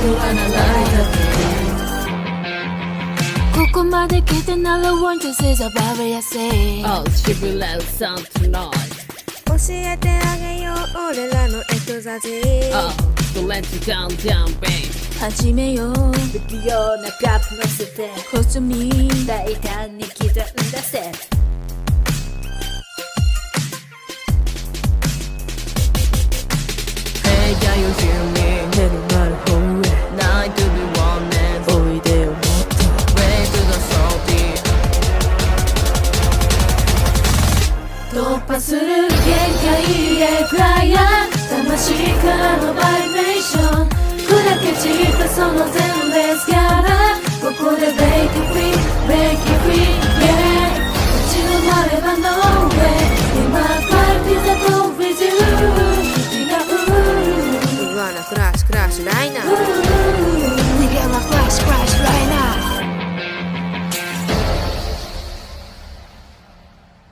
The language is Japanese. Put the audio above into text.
はならないだけ。ここまで来てなら Want to say the barbarian Oh, she will let sound tonight 教えてあげよう俺らのエクザジー Oh, so let's down down babe 始めよう不器用なカップ乗せて細身大胆に刻んだせHey, can you hear me? 目のなる方へ Night to be wanted おいでよもっと Way to the salty 突破する限界へクライアン魂からのバイブレーション砕け散ったその全ベースからここでベイク